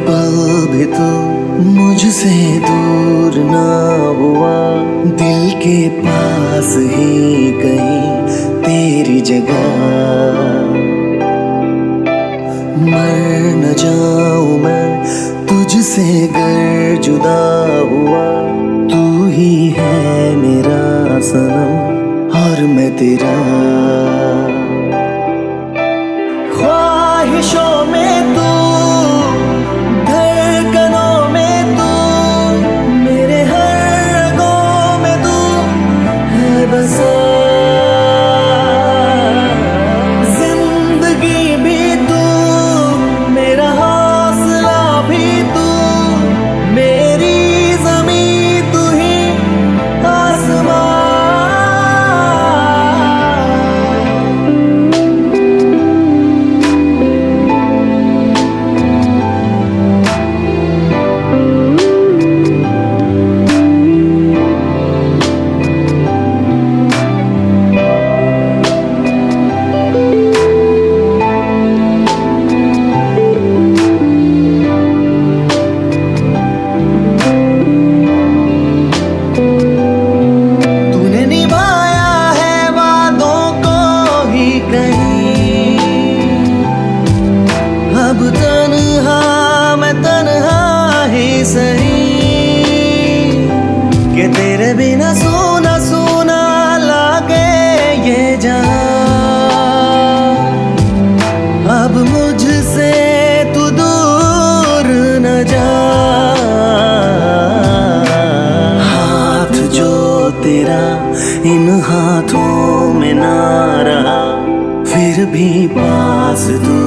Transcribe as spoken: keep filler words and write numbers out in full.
पल भी तो मुझसे दूर ना हुआ, दिल के पास ही कहीं तेरी जगह। मर न जाऊं मैं तुझसे गर जुदा हुआ, तू ही है मेरा सनम और मैं तेरा। ख्वाहिशों में तू, धड़कनों में तू, मेरे हर रगों में तू है बसा। जिंदगी भी तू, मेरा हौसला भी तू, मेरी ज़मीं तू ही आसमां। अब तन्हा मैं तन्हा ही सही, कि तेरे बिना सोना सोना लागे ये जहां। अब मुझसे तू दूर न जा, हाथ जो तेरा इन हाथों में ना रहा, फिर भी पास तू